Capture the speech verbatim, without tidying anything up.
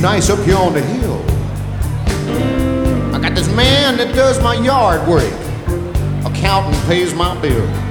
nice up here on the hill. I got this man that does my yard work. Accountant pays my bill.